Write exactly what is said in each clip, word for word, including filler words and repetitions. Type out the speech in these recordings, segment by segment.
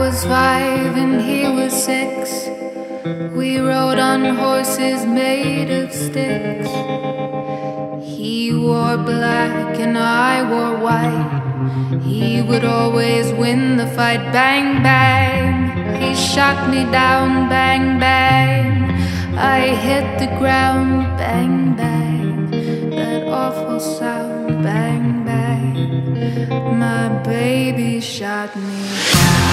was five and he was six. We rode on horses made of sticks. He wore black and I wore white. He would always win the fight. Bang, bang. He shot me down. Bang, bang. I hit the ground. Bang, bang. That awful sound. Bang, bang. My baby shot me down.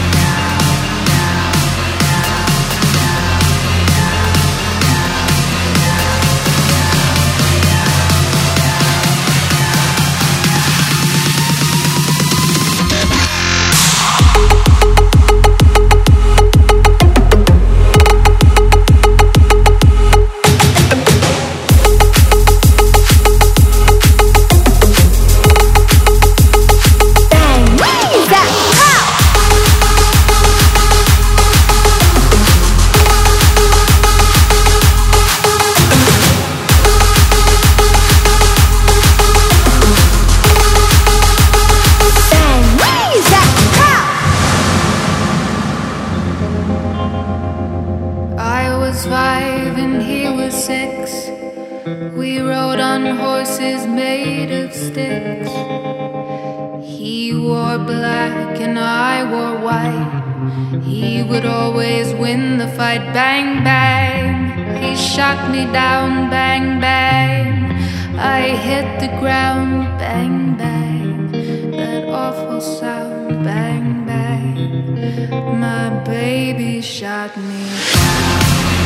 Five and he was six. We rode on horses made of sticks. He wore black and I wore white. He would always win the fight. Bang, bang. He shot me down. Bang, bang. I hit the ground. Bang, bang. That awful sound. Bang, bang. My baby shot me down.